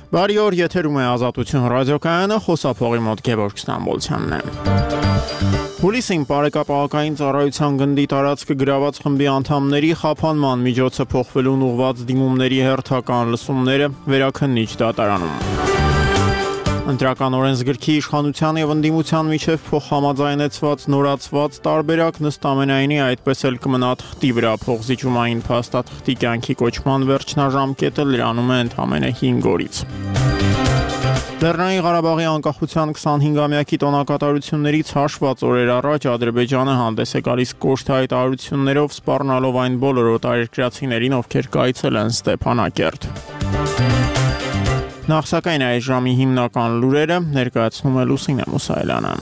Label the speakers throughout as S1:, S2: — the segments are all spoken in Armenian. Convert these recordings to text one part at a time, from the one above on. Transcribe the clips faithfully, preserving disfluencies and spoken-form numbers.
S1: Բարի օր, եթերում է Ազատություն ռադիոկայանը, խոսափողի մոտ Գևորգ Ստամբոլցյանն է։ Հուլիսին Պարեկապահական ծառայության գնդի տարածքը գրաված խմբի անդամների խափանման միջոցը փոխվելուն ուղղված դիմումների հերթական լսումները վերաքննիչ դատարանում։ Ընտրական օրենսգրքի իշխանության եւ ընդդիմության միջև փոխհամաձայնեցված նորացված տարբերակ նստամենայնի այդպես էլ կմնա թղթի վրա փոխզիջումային փաստաթղթի կյանքի կոչման վերջնաժամկետը լրանում է ընդամենը հինգ օրից։ Լեռնային Ղարաբաղի անկախության քսանհինգամյակի տոնակատարություններից հաշված օրեր առաջ Ադրբեջանը հանդես է գալիս կոշտ հայտարարություններով սպառնալով այն բոլոր օտարերկրացիներին, ովքեր կայցել են Ստեփանակերտ։ Նախ սակայն այս ժամի հիմնական լուրերը ներկայացնում է Լուսինե Մուսայելյանը։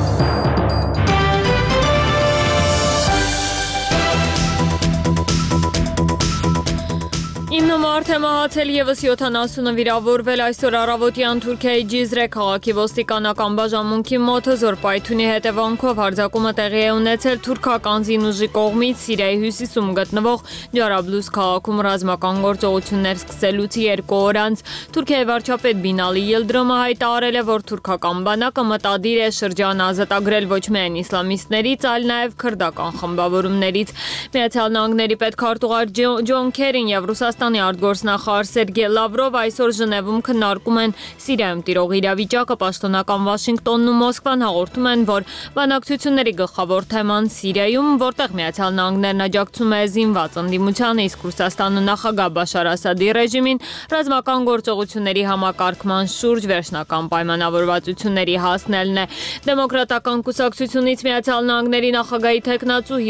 S2: Ինը մարդ է մահացել եւս յոթանասունը վիրավորվել այսօր առավոտյան Թուրքիայի Cizre քաղաքի ոստիկանական բաժանմունքի մոտ հզոր պայթյունի հետևանքով հարձակումը տեղի է ունեցել թուրքական զինուժի կողմից Սիրիայի հյուսիսում գտնվող Ջարաբլուս քաղաքում ռազմական գործողություններ սկսելուց երկու օր անց Թուրքիայի վարչապետ Բինալի Ելդրոմը հայտարարել է, որ թուրքական բանակը մտադիր է շրջանը ազատագրել ոչ միայն իսլամիստներից, այլ նաեւ քրդական խմբավորումներից։ Միացյալ Նահանգների պետքարտուղար Ջոն Քերին եւ Ռուսաստանի արտգործնախարար Սերգեյ Լավրով այսօր Ժնևում քննարկում են Սիրիայում տիրող իրավիճակը, պաշտոնական Վաշինգտոնն ու Մոսկվան հաղորդում են, որ բանակցությունների գլխավոր թեման Սիրիայում, որտեղ Միացյալ Նահանգներն աջակցում է զինված ընդդիմությանը, իսկ Ռուսաստանը նախագահ Բաշար Ասադի ռեժիմին ռազմական գործողությունների համակարգման շուրջ վերջնական պայմանավորվածությունների հասնելն է։ Դեմոկրատական կուսակցությունից Միացյալ Նահանգների նախագահի թեկնածու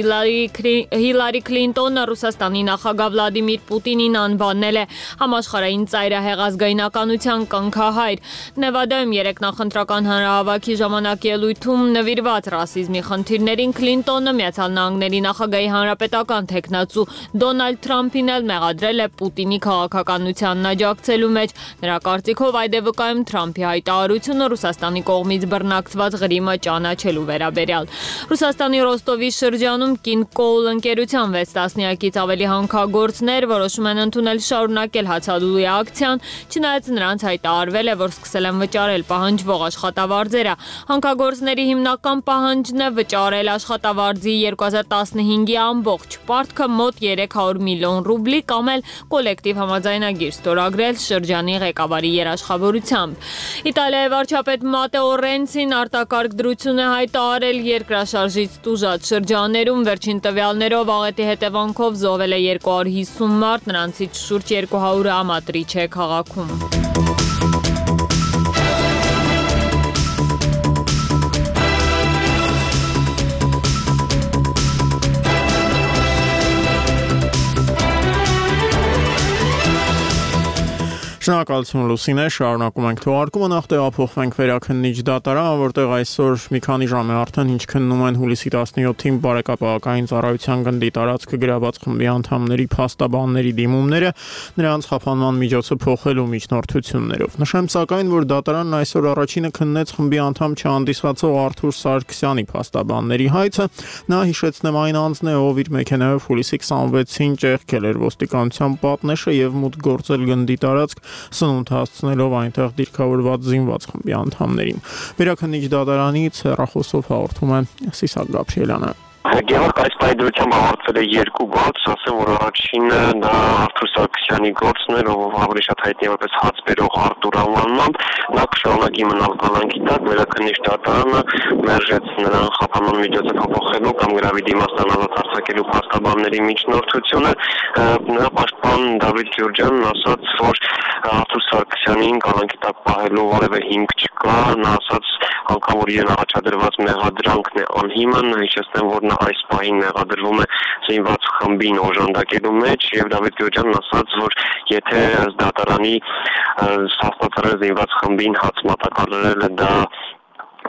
S2: Հիլարի Քլինտոնը Ռուսաստանի նախագահ Վլադիմիր Պուտինին անվանել է համաշխարհային ծայրահեղ ազգայնականության կնքահայր։ Նևադայում երեք նախընտրական հանրահավաքի ժամանակ ելույթում նվիրված ռասիզմի խնդիրներին Քլինտոնը Միացյալ Նահանգների նախագահի հանրապետական թեկնածու Դոնալդ Թրամփին էլ մեղադրել է Պուտինի քաղաքականությանն աջակցելու մեջ։ Նրա կարծիքով այդ է վկայում Թրամփի հայտարարությունը Ռուսաստանի կողմից բռնակցված Ղրիմը ճանաչելու վերաբերյալ։ Ռուսաստանի Ռոստովի շրջանում Կինկոլ ընկերության վեց տասնյակից ավելի հանքագործներ որոշում են ընդունել շարունակել հացադուլի ակցիան, չնայած նրանց հայտարարվել է, որ սկսել են վճարել պահանջվող աշխատավարձերը։ Հանքագործների հիմնական պահանջն է վճարել աշխատավարձի երկու հազար տասնհինգի ամբողջ պարտքը մոտ երեք հարյուր միլիոն ռուբլի կամ էլ կոլեկտիվ համաձայնագիր ստորագրել շրջանի ղեկավարի երաշխավորությամբ։ Իտալիայի վարչապետ Մատեո Ռենցին արտակարգ դրություն է հայտարարել երկրաշարժից տուժած շրջաններում, վերջին տվյալներով աղետի հետևանքով զոհվել է երկու հարյուր հիսուն մարդ, նրանցից շուրջ երկու հարյուրը ամատրիչ է քաղաքում։
S1: Շնորհակալություն Լուսինե, շարունակում ենք թողարկումը, նախ տեղափոխվենք վերաքննիչ դատարան, որտեղ այսօր մի քանի ժամ է արդեն ինչ քննում են հուլիսի տասնյոթին Պարեկապահական ծառայության գնդի տարածքը գրաված խմբի անդամների փաստաբանների դիմումները, նրանց խափանման միջոցը փոխելու միջնորդություններով։ Նշեմ սակայն, որ դատարանն այսօր առաջինը քննեց խմբի անդամ չհանդիսացող Արթուր Սարգսյանի փաստաբանների հայցը։ Նա հիշեցնեմ այն անձն է, ով իր մեքենայով հուլիսի քսանվեցին ճեղքել էր ոստիկանության պատնեշը եւ մուտք գործել գնդի տարածք, սնունդ հասցնելով այնտեղ դիրքավորված զինված խմբի անդամներին։ Վերաքննիչ դատարանից հեռախոսով հաղորդում է Սիսակ Գաբրիելյանը։
S3: Գեորգ այս պայմանությամբ ավարտվել է երկու գործ, ասեմ, որ առաջինը դա Արթուր Սարգսյանի գործն էր, ով ավելի շատ հայտնի է որպես հաց բերող Արտուր անվանմամբ, նա կշարունակի մնալ կալանքի տակ, վերաքննիչ դատարանը մերժեց նրան խափանման միջոցը փոխելու կամ գրավի դիմաստան ազատ արձակելու փաստաբանների միջնորդությունը։ Նրա պաշտպան Դավիթ Ջուրջյանն ասաց, որ Արթուր Սարգսյանին կալանքի տակ պահելու որևէ հիմք չկա, նա ասաց, անգամ որ իրեն առաջադրված մեղադրանքն է անհիմն, հիշեցնեմ, որ նա այս պահին մեղադրվում է զինված խմբին օժանդակելու մեջ եւ Դավիթ Ջորջյանն ասաց, որ եթե դատարանի հաստատել զինված խմբին հաց մատակարարելը դա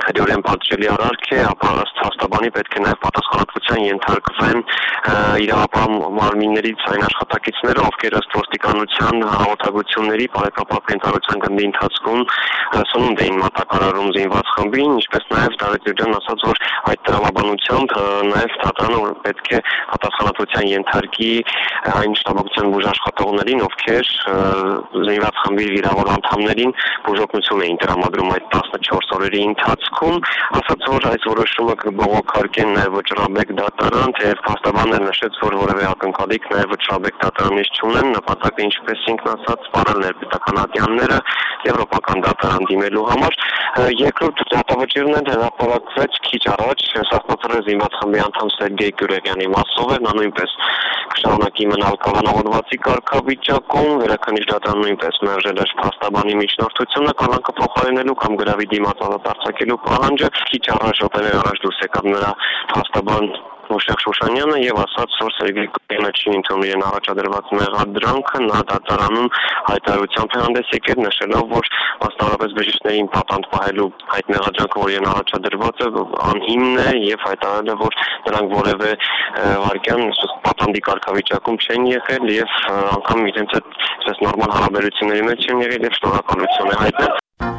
S3: քրեորեն պատժելի արարք է, ապա ըստ հաստաբանի պետք է նաև պատասխանատվության ենթարկվեն իրավապահ մարմիններից այն աշխատակիցները, ովքեր ըստ ոստիկանության հաղորդագրությունների բարեկապահ ընտրության գնդի ընթացքում սնունդ էին մատակարարում զինված խմբին, ինչպես նաև Դավիթ Ջուրյանն ասաց, որ այդ տրամաբանությամբ նաև դատարանը պետք է պատասխանատվության ենթարկի այն շտաբակցության բուժաշխատողներին, ովքեր զինված խմբի վիրավոր անդամներին բուժօգնություն էին տրամադրում այդ տասնչորս օրերի ընթացքում, ասաց, որ այս որոշումը կբողոքարկեն նաև վճռաբեկ դատարան, թեև փաստաբանն նշեց, որ որևէ ակնկալիք նաև վճռաբեկ դատարանից չունեն, նպատակը ինչպես ինքն ասաց, սպառել ներպետական ատյանները եվրոպական դատարան դիմելու համար։ Երկրորդ դատավճիռն հրապարակվեց քիչ առաջ Սասնացրի զինված խմբի անդամ Սերգեյ Գյուրեգյանի մասով, նա նույնպես կշարունակի մնալ կալանավորվածի կարգավիճակում, վերաքննիչ դատարանը նույնպես մերժել էր փաստաբանի միջնորդությունը կալանքը փոխարինելու կամ գրավի դիմաց արձակելու պահանջը։ Քիչ առաջ րոպեներ առաջ դուրս եկավ նրա փաստաբան Մոշեղ Շուշանյանը եւ ասաց, որ Սերգեյ Գյուրեգյանը չի ընդունում իրեն առաջադրված մեղադրանքը, նա դատարանում հայտարարությամբ է հանդես եկել, նշելով, որ մասնավորապես բժիշկներին պատանդ պահելու այդ մեղադրանքը, որ իրեն առաջադրված է, անհիմն է եւ հայտարարել է, որ նրանք որևէ վարքյան պատանդի կարգավիճակում չեն եղել եւ անգամ իրենց հետ նորմալ հարաբերությունների մեջ չեն եղել եւ շնորհակալություն է հայտնել։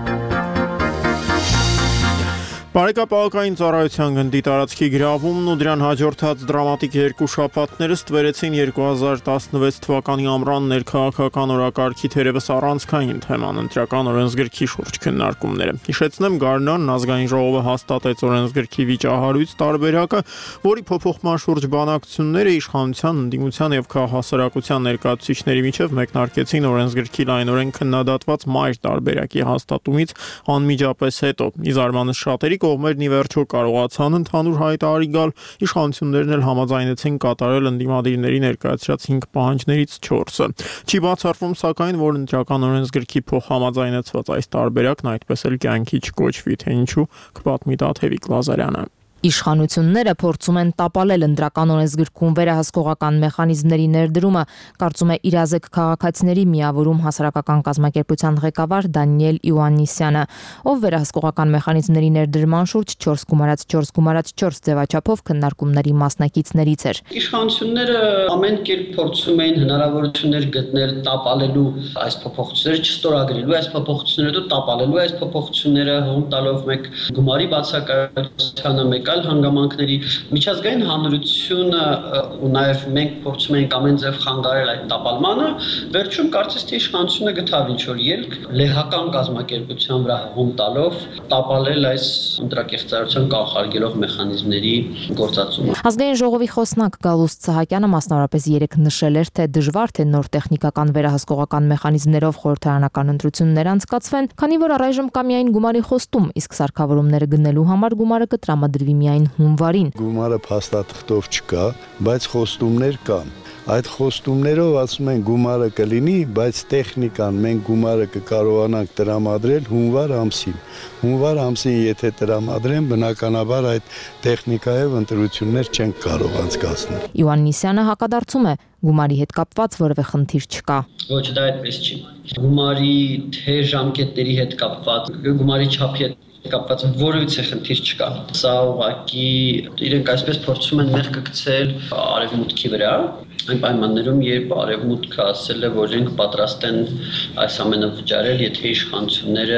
S1: Բարեկապահական ծառայության գնդի տարածքի գրավումն ու դրան հաջորդած դրամատիկ երկու շաբաթները ստվերեցին երկու հազար տասնվեց թվականի ամռան ներքաղաքական օրակարգի թերևս առանցքային թեման ընտրական օրենսգրքի շուրջ քննարկումները։ Հիշեցնեմ, Գարնանն ազգային ժողովը հաստատեց օրենսգրքի վիճահարույց տարբերակը, որի փոփոխման շուրջ բանակցությունները իշխանության, ընդդիմության եւ քաղաքասարակության ներկայացուցիչների միջև մեկնարկեցին օրենսգրքի լայնորեն քննադատված մայր տարբերակի հաստատումից անմիջապես հետո։ Ի զարմանս շատերի կողմերն ի վերջո կարողացան ընդհանուր հայտարարի գալ, իշխանություններն էլ համաձայնեցին կատարել ընդդիմադիրների ներկայացրած հինգ պահանջներից չորսը։ Չի բացառվում, սակայն, որ ընտրական օրենսգրքի փոխհամաձայնեցված այս տարբերակն այդպես էլ կյանքի չկոչվի, թե ինչու, կպատմի Տաթևիկ Լազարյանը։
S4: Իշխանությունները փորձում են տապալել ընտրական օրենսգրքում վերահսկողական մեխանիզմների ներդրումը, կարծում է իրազեկ քաղաքացիների միավորում հասարակական կազմակերպության ղեկավար Դանիել Իոաննիսյանը, ով վերահսկողական մեխանիզմների ներդրման շուրջ չորս գումարած չորս գումարած չորս ձևաչափով քննարկումների մասնակիցներից էր։
S5: Իշխանությունները ամեն կերպ փորձում էին հնարավորություններ գտնել տապալելու այս փոփոխությունները, չստորագրելու այս փոփոխությունները, տապալելու այս փոփոխությունները, հոն տալով մեկ գումարի բացակայությանը, մեկ հանգամանքների միջազգային հանրությունը ու նաև մենք փորձում ենք ամեն ձև խանգարել այդ տապալմանը, վերջում կարծես թե իշխանությունը գտավ ինչ-որ ելք լեհական կազմակերպության վրա հում տալով տապալել այս ընտրակեղծարարության կանխարգելող մեխանիզմների գործածումը։
S4: Ազգային ժողովի խոսնակ Գալուստ Սահակյանը մասնավորապես երեկ նշել էր, թե դժվար թե նոր տեխնիկական վերահսկողական մեխանիզմներով խորհրդարանական ընտրություններ անցկացվեն, քանի որ առայժմ կա միայն գումարի խոստում, իսկ սարքավորումները գնելու համար գումարը կտրամադրվի միայն հունվարին։
S6: Գումարը փաստաթղթով չկա, բայց խոստումներ կան։ Այդ խոստումներով ասում են գումարը կլինի, բայց տեխնիկան մենք գումարը կկարողանանք տրամադրել հունվար ամսին։ Հունվար ամսին եթե տրամադրեն, բնականաբար այդ տեխնիկայով ընտրություններ չեն կարող անցկացնել։
S4: Իոաննիսյանը հակադարձում է, գումարի հետ կապված որևէ խնդիր չկա։
S5: Ոչ, դա այդպես չի։ Գումարի թե ժամկետների հետ կապված, գումարի չափի հետ կապված որևիցե խնդիր չկա։ Սա ուղղակի իրենք այսպես փորձում են մեղքը գցել արևմուտքի վրա, այն պայմաններում, երբ արևմուտքը ասել է, որ իրենք պատրաստ են այս ամենը վճարել, եթե իշխանությունները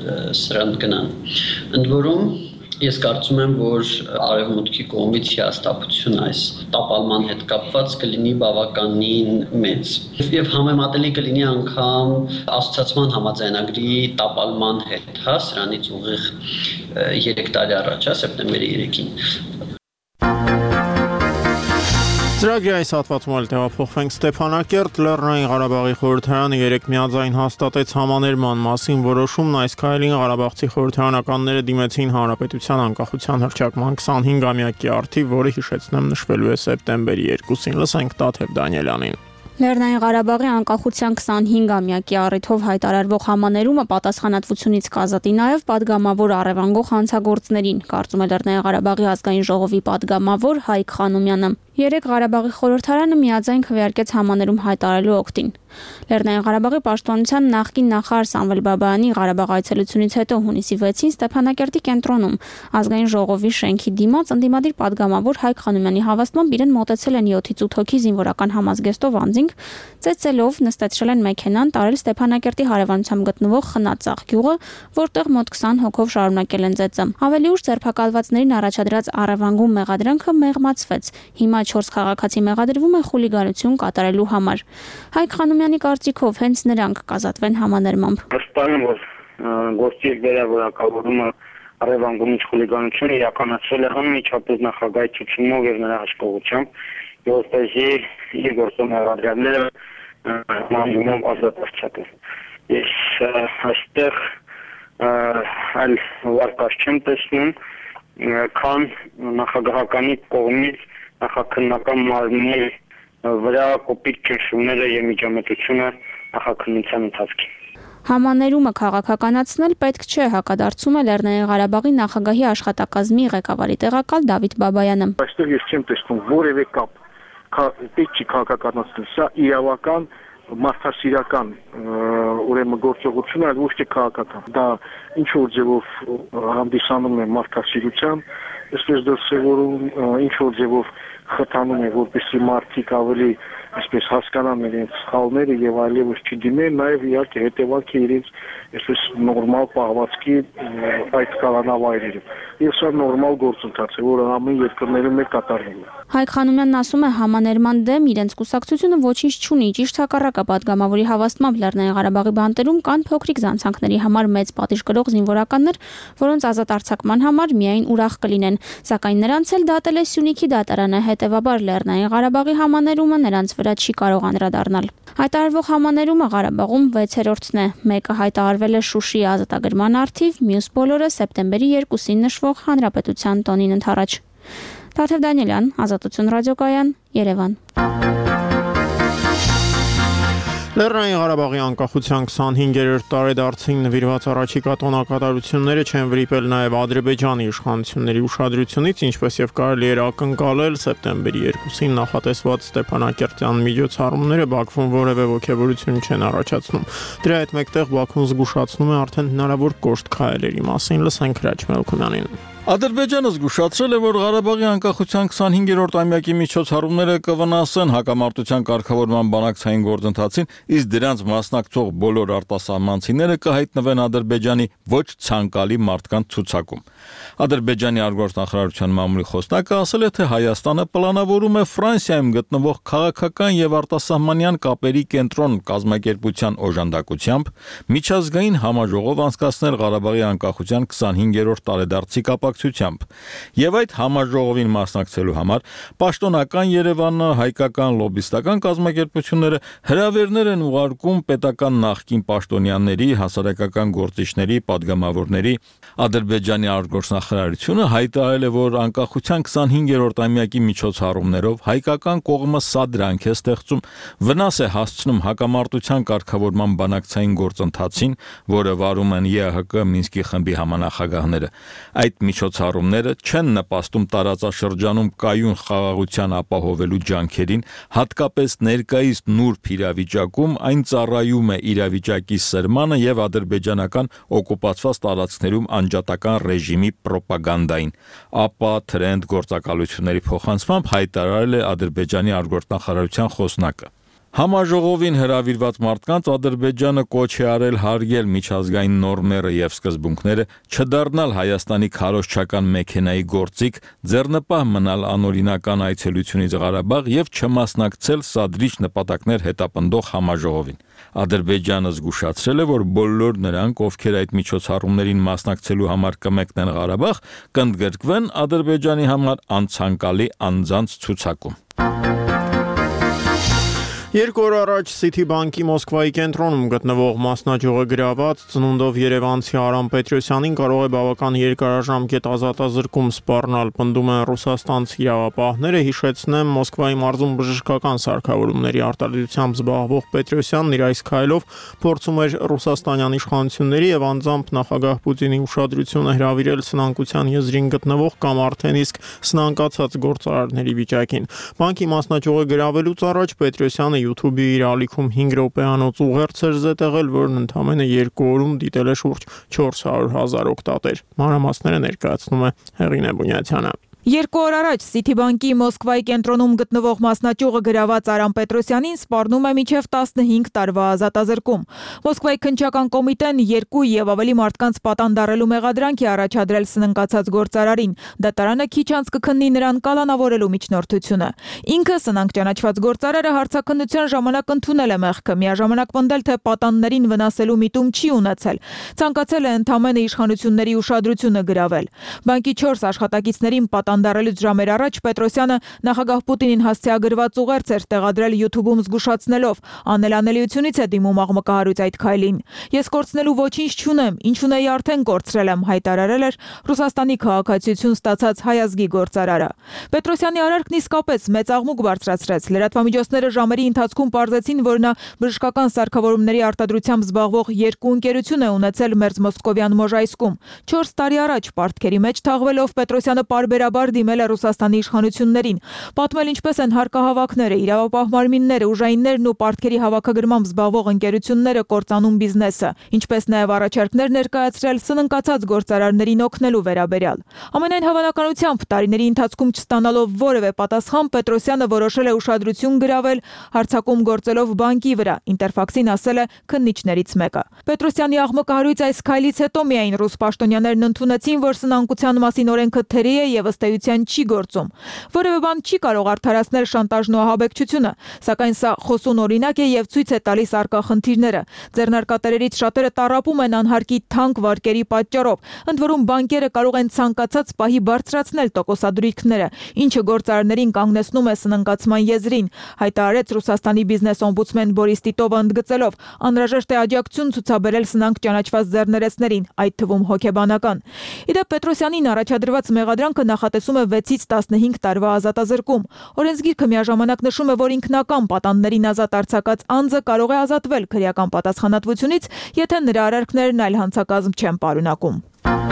S5: սրան գնան։ Ընդ որում Ես կարծում եմ, որ արևմուտքի կողմից հիասթափություն այս տապալման հետ կապված կլինի բավականին մեծ։ Եվ համեմատելի կլինի անգամ ասոցիացիան համաձայնագրի տապալման հետ, հա, սրանից ուղիղ երեք տարի առաջ, սեպտեմբերի երեքին։
S1: Ծրագրի այս հատվածում էլ տեղափոխվենք Ստեփանակերտ, Լեռնային Ղարաբաղի խորհրդարանը երեկ միաձայն հաստատեց համաներման մասին որոշումն, այս քայլին ղարաբաղցի խորհրդարանականները դիմեցին Հանրապետության անկախության հռչակման քսանհինգամյակի առթիվ, որը հիշեցնեմ նշվելու է սեպտեմբերի երկուսին։ Լսենք Տաթև Դանիելյանին։
S7: Լեռնային Ղարաբաղի անկախության քսանհինգամյակի առիթով հայտարարվող համաներումը պատասխանատվությունից կազատի նաև պատգամավոր առևանգող հանցագործներին, կարծում է Լեռնային Ղարաբաղի ազգային ժողովի պատգամավոր Հայկ Խանոմյանը։ Երեկ Ղարաբաղի խորհրդարանը միաձայն քվեարկեց համաներում հայտարարելու օգտին։ Լեռնային Ղարաբաղի պաշտպանության նախկին նախարար Սամվել Բաբայանի Ղարաբաղ այցելությունից հետո հունիսի վեցին Ստեփանակերտի կենտրոնում ազգային ժողովի շենքի դիմաց ընդդիմադիր падգամավոր Հայկ Խանոմյանի հավաստմամբ իրեն մոտեցել են յոթից ութ հոգի զինվորական համազգեստով անձինք, ծեծելով նստեցրել են մեքենան, տարել Ստեփանակերտի հարևանությամբ գտնվող Խնածաղ գյուղը, որտեղ մոտ քսան հոգով շարունակել են ծեծը։ Ավելի ուշ ձերբակալվածներին առաջադրած առևանգում մեղադրանքը մեղմացվեց։ Հիմա չորս քաղաքացի մեղադրվում է խուլիգանություն կատարելու համար։ Հայկ Խանոմյանի կարծիքով հենց նրանք կազատվեն համաներմամբ։
S8: Վստահ եմ, որ գործի վերավորակավորումը առևանգումից խուլիգանությունը իրականացվել է անմիջապես նախագահի ցուցումով եւ նրա հաշվողությամբ, որպեսզի իր գործում մեղադրյալները մանյունով ազատ արձակեն։ Ես այստեղ այլ վարկաշ չեմ տեսնում, քան նախագահականի կողմից նախաքննական մարմնի վրա կոպիտ ճնշումները եւ միջամտությունը նախաքննության ընթացքում։
S7: Համաներումը քաղաքականացնել պետք չէ, հակադարձում է Լեռնային Ղարաբաղի նախագահի աշխատակազմի ղեկավարի տեղակալ Դավիթ Բաբայանը։
S9: Այստեղ ես չեմ տեսնում որևէ կապ, պետք չի քաղաքականացնել, սա իրավական մարդասիրական ուրեմն գործողություն, այլ ոչ թե քաղաքական։ Դա ինչ որ ձևով հանդիսանում է մարդասիրության, այսպես դրսևորում, ինչ որ ձևով խթանում է, որպեսզի մարդիկ ավելի այսպես հասկանան իրենց սխալները եւ այլևս չդիմեն, նաեւ իհարկե հետեւանք է իրենց այսպես նորմալ պահվածքի այդ կանավայրերում։ Եվ սա նորմալ գործընթաց է, որը ամեն երկրներում է կատարվում։
S7: Հայկ Խանոմյանն ասում է համաներման դեմ իրենց կուսակցությունը ոչինչ չունի, ճիշտ հակառակը падգամավորի հավաստմամբ Լեռնային Ղարաբաղի բանտերում կան փոքրիկ զանցանքների համար մեծ պատիժ կրող զինվորականներ, որոնց ազատ արձակման համար միայն ուրախ կլինեն, սակայն նրանց էլ դատել է Սյունիքի դատարանը, հետևաբար Լեռնային Ղարաբաղի համաներումը նրանց վրա չի կարող անդրադառնալ։ Հայտարարվող համաներումը Ղարաբաղում վեցերորդն է, մեկը հայտարարվել է Շուշիի ազատագրման առթիվ, մյուս բոլորը սեպտեմբերի երկուսին նշվող Հանրապետության տոնին ընդառաջ։ Թաթև Դանիելյան, Ազատություն ռադիոկայան, Երևան։
S1: Լեռնային Ղարաբաղի անկախության քսանհինգերորդ տարեդարձին նվիրված առաջիկա տոնակատարությունները չեն վրիպել նաև Ադրբեջանի իշխանությունների ուշադրությունից, ինչպես եւ կարելի էր ակնկալել սեպտեմբերի երկուսին նախատեսված Ստեփանակերտյան միջոցառումները Բաքվում որևէ ոգևորություն չեն առաջացնում։ Դրա հետ մեկտեղ Բաքուն զգուշացնում է արդեն հնարավոր կոշտ քայլերի մասին։ Լսենք Հրաչ Մելքումյանին։
S10: Ադրբեջանը զգուշացրել է, որ Ղարաբաղի անկախության քսանհինգերորդ ամյակի միջոցառումները կվնասեն հակամարտության կարգավորման բանակցային գործընթացին, իսկ դրանց մասնակցող բոլոր արտասահմանցիները կհայտնվեն Ադրբեջանի ոչ ցանկալի մարդկանց ցուցակում։ Ադրբեջանի արտգործնախարարության մամուլի խոսնակը ասել է, թե Հայաստանը պլանավորում է Ֆրանսիայում գտնվող քաղաքական եւ արտասահմանյան կապերի կենտրոն կազմակերպության օժանդակությամբ միջազգային համաժողով անցկացնել Ղարաբաղի անկախության քսանհինգերորդ տարեդարձի կապակցությամբ, եւ այդ համաժողովին մասնակցելու համար պաշտոնական Երևանը, հայկական լոբիստական կազմակերպությունները հրավերներ են ուղարկում պետական նախկին պաշտոնյաների, հասարակական գործիչների, падգամավորների։ Ադրբեջանի արտգործնախարարությունը հայտարարել է, որ անկախության քսանհինգերորդ ամյակի միջոցառումներով հայկական կողմը սադրանք է ստեղծում, վնաս է հասցնում հակամարտության կարգավորման բանակցային գործընթացին, որը վարում են ԵԱՀԿ Մինսկի խմբի համանախագահները։ Այդ միջոցառումները չեն նպաստում տարածաշրջանում կայուն խաղաղության ապահովելու ջանքերին, հատկապես ներկայիս նուրբ իրավիճակում այն ծառայում է իրավիճակի սրմանը եւ ադրբեջանական օկուպացված տարածքներում անջատական ռեժիմի պրոպագանդային։ ԱՊԱ թրենդ գործակալությունների փոխանցմամբ հայտարարել է Ադրբեջանի արտգործնախարարության խոսնակը։ Համաժողովին հրավիրված մարդկանց Ադրբեջանը կոչ է արել հարգել միջազգային նորմերը եւ սկզբունքները, չդառնալ Հայաստանի քարոզչական մեքենայի գործիք, ձեռնպահ մնալ անօրինական այցելությունից Ղարաբաղ եւ չմասնակցել սադրիչ նպատակներ հետապնդող համաժողովին։ Ադրբեջանը զգուշացրել է, որ բոլոր նրանք, ովքեր այդ միջոցառումներին մասնակցելու համար կմեկնեն Ղարաբաղ, կընդգրկվեն Ադրբեջանի համար անցանկալի անձանց ցուցակում։
S1: Երկու օր առաջ Citibank-ի Մոսկվայի կենտրոնում գտնվող մասնաճյուղը գրաված ծնունդով երևանցի Արամ Պետրոսյանին կարող է բավական երկարաժամկետ ազատազրկում սպառնալ, պնդում են ռուսաստանցի իրավապահները։ Հիշեցնեմ, Մոսկվայի մարզում բժշկական սարքավորումների արտադրությամբ զբաղվող Պետրոսյանն իր այս քայլով փորձում էր ռուսաստանյան իշխանությունների եւ անձամբ նախագահ Պուտինի ուշադրությունը հրավիրել սնանկության եզրին գտնվող կամ արդեն իսկ սնանկացած գործարարների վիճակին։ Բանկի մասնաճյուղը գրավելուց առաջ Պետրոսյանը YouTube-ի իր ալիքում հինգ րոպեանոց ուղերձ էր զետեղել, որն ընդամենը երկու օրում դիտել է շուրջ չորս հարյուր հազար օգտատեր։ Մանրամասները ներկայացնում է Հեղինե Բունյացյանը։
S11: Երկու օր առաջ Citibank-ի Մոսկվայի կենտրոնում գտնվող մասնաճյուղը գրաված Արամ Պետրոսյանին սպառնում է մինչև տասնհինգ տարվա ազատազրկում։ Մոսկվայի քննչական կոմիտեն երկու եւ ավելի մարդկանց պատանդարելու մեղադրանք է առաջադրել սնանկացած գործարարին։ Դատարանը քիչ անց կքննի նրան կալանավորելու միջնորդությունը։ Ինքը սնանկ ճանաչված գործարարը հարցաքննության ժամանակ ընդունել է մեղքը, միաժամանակ պնդել, թե պատանդներին վնասելու միտում չի ունեցել։ Ցանկացել է ընդամենը իշխանությունների ուշադրությունը գրավել։ Բանկի չորս աշխատակիցներին Տանդարելուց ժամեր առաջ Պետրոսյանը նախագահ Պուտինին հասցեագրված ուղերձ էր տեղադրել YouTube-ում զգուշացնելով. «Անելանելիությունից է դիմում աղմկահարույց այդ քայլին։ Ես կորցնելու ոչինչ չունեմ, ինչ ունեի արդեն կորցրել եմ», հայտարարել էր Ռուսաստանի քաղաքացիություն ստացած հայ ազգի գործարարը։ Պետրոսյանի արարքն իսկապես մեծ աղմուկ բարձրացրեց։ Լրատվամիջոցները ժամերի ընթացքում պարզեցին, որ նա բժշկական սարքավորումների արտադրությամբ զբաղվող երկու ընկերություն է ունեցել մերձ մոսկովյան Մոժայսկում։ չորս տարի առաջ պարտքերի մեջ թաղվելով Պետրոսյանը պարբերաբար դիմել է Ռուսաստանի իշխանություններին, պատմել ինչպես են հարկահավաքները, իրավապահ մարմինները, ուժայիններն ու պարտքերի հավաքագրմամբ զբաղվող ընկերությունները կործանում բիզնեսը, ինչպես նաև առաջարկներ ներկայացրել սնանկացած գործարարներին օգնելու վերաբերյալ։ Ամենայն հավանականությամբ տարիների ընթացքում չստանալով որևէ պատասխան Պետրոսյանը որոշել է ուշադրություն գրավել հարձակում գործելով բանկի վրա, Ինտերֆաքսին ասել է քննիչներից մեկը։ Պետրոսյանի աղմկահարույց այս քայլից հետո միայն ռուս պաշտոնյաներն ընդունեցին, որ սնանկության մասին օրենքը թերի է եւ ըստ էության չի գործում։ Որևէ բան չի կարող արդարացնել շանտաժն ու ահաբեկչությունը, սակայն սա խոսուն օրինակ է եւ ցույց է տալիս առկա խնդիրները։ Ձեռնարկատերերից շատերը տառապում են անհարկի թանկ վարկերի պատճառով, ընդ որում բանկերը կարող են ցանկացած պահի բարձրացնել տոկոսադրույքները, ինչը գործարարներին կանգնեցնում է սնանկացման եզրին, հայտարարեց Ռուսաստանի բիզնես օմբուդսմեն Բորիս Տիտովը ընդգծելով. «Անհրաժեշտ է աջակցություն ցուցաբերել սնանկ ճանաչված ձեռներեցներին, այդ թվում հոգեբանական»։ Իդեպ Պետրոսյանին առաջադրված մեղադրանքը նախատեսում է վեցից տասնհինգ տարվա ազատազրկում։ Օրենսգիրքը միաժամանակ նշում է, որ ինքնական պատանդներին ազատ արձակած անձը կարող է ազատվել քրեական պատասխանատվությունից, եթե նրա արարքներն այլ հանցակազմ չեն պարունակում։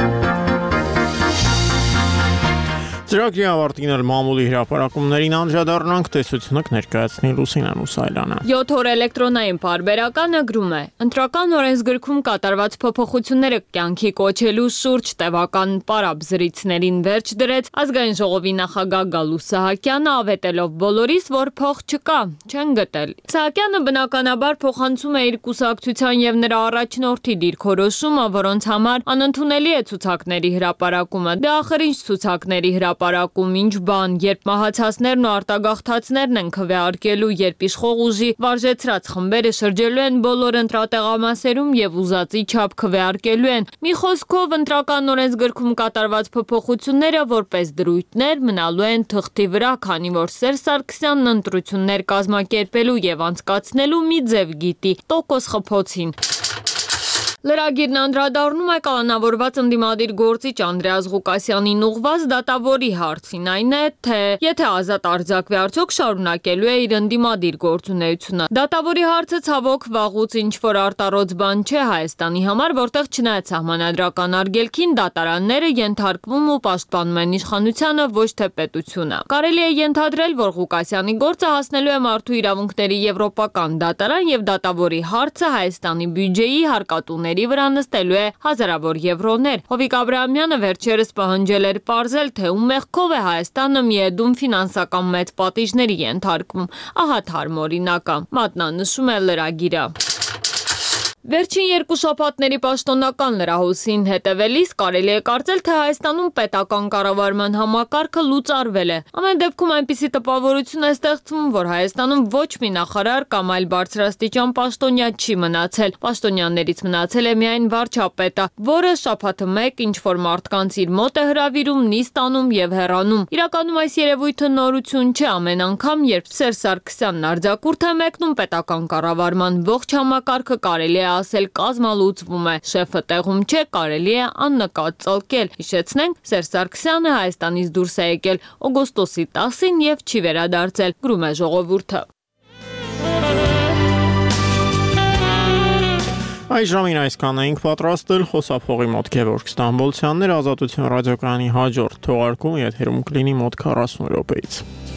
S1: Ծրագրի ավարտին էլ մամուլի հրապարակումներին անդրադառնանք, տեսությունը կներկայացնի Լուսինե Մուսայելյանը։
S2: յոթ օր էլեկտրոնային պարբերականը գրում է. ընտրական օրենսգրքում կատարված փոփոխությունները կյանքի կոչելու շուրջ տևական պարապզրիցներին վերջ դրեց ազգային ժողովի նախագահ Գալուստ Սահակյանը, ավետելով բոլորիս, որ փող չկա, չեն գտել։ Սահակյանը բնականաբար փոխանցում է իր կուսակցության եւ նրա առաջնորդի դիրքորոշումը, որոնց համար անընդունելի է ցուցակների հրապարակումը։ Դա ախր ինչ ցուցակների հրապարակում Պարակում ինչ բան, երբ մահացածներն ու արտագաղթածներն են քվեարկելու, երբ իշխող ուժի վարժեցրած խմբերը շրջելու են բոլոր ընտրատեղամասերում եւ ուզածի չափ քվեարկելու են։ Մի խոսքով ընտրական օրենսգրքում կատարված փոփոխությունները որպես դրույթներ մնալու են թղթի վրա, քանի որ Սերժ Սարգսյանն ընտրություններ կազմակերպելու եւ անցկացնելու մի ձև գիտի՝ տոկոս խփոցին։ Լրագիրն անդրադառնում է կալանավորված ընդդիմադիր գործիչ Անդրեաս Ղուկասյանին ուղղված դատավորի հարցին, այն է, թե եթե ազատ արձակվի, արդյոք շարունակելու է իր ընդդիմադիր գործունեությունը։ Դատավորի հարցը ցավոք վաղուց ինչ-որ արտառոց բան չէ Հայաստանի համար, որտեղ չնայած սահմանադրական արգելքին դատարանները ենթարկվում ու պաշտպանում են իշխանությանը, ոչ թե պետությունը։ Կարելի է ենթադրել, որ Ղուկասյանի գործը հասնելու է Մարդու իրավունքների եվրոպական դատարան եւ դատավորի հարցը Հայաստանի բյուջեի հարկատուների վրա նստելու է հազարավոր եվրոներ։ Հովիկ Աբրահամյանը վերջերս պահանջել էր պարզել, թե ում մեղքով է Հայաստանը միեդում ֆինանսական մեծ պատիժների ենթարկվում։ Ահա թարմ օրինակը, մատնանշում է լրագիրը։ Վերջին երկու շաբաթների պաշտոնական լրահոսին հետևելիս կարելի է կարծել, թե Հայաստանում պետական կառավարման համակարգը լուծարվել է։ Ամեն դեպքում այնպիսի տպավորություն է ստեղծվում, որ Հայաստանում ոչ մի նախարար կամ այլ բարձրաստիճան պաշտոնյա չի մնացել։ Պաշտոնյաներից մնացել է միայն վարչապետը, որը շաբաթը մեկ ինչ-որ մարդկանց իր մոտ է հրավիրում, նիստ անում եւ հեռանում։ Իրականում այս երևույթը նորություն չէ, ամեն անգամ, երբ Սերժ Սարգսյանն արձակուրդ է մեկնում, պետական կառավարման ողջ համակարգը կարելի է ասել կազմալուծվում է, շեֆը տեղում չէ, կարելի է աննկատ ծալկել։ Հիշեցնենք, Սերժ Սարգսյանը Հայաստանից դուրս է եկել օգոստոսի տասին եւ չի վերադարձել, գրում է Ժողովուրդը։
S1: Այս ժամին այսքան էինք պատրաստել, խոսափողի մոտ Գևորգ Ստամբոլցյանն էր, Ազատություն ռադիոկայանի հաջորդ թողարկումը եթերում կլինի մոտ քառասուն րոպեից։